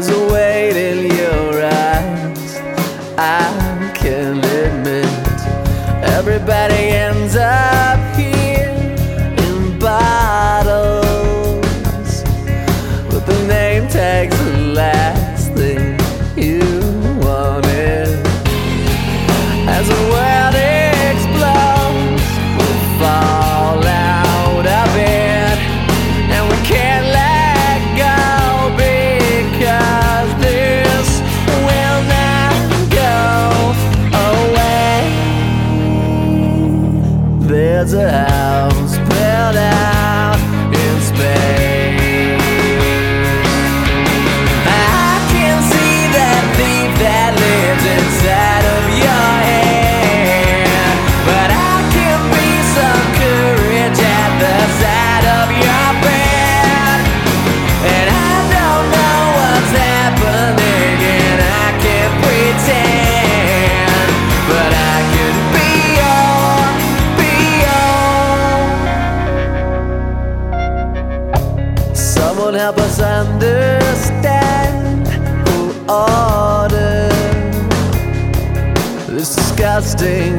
There's a weight in your eyes, I can admit. Everybody ends up here in bottles, but the name tag's the last thing you wanted. As the world explodes, we'll fall out of it, and we can't let go, because this will not go away. There's a house built out in space. I can see that thief that lives inside of your head, but I can be some courage at the side of your bed. And I don't know what's happening, and I can't pretend, but I can be your. Someone help us understand who ordered this disgusting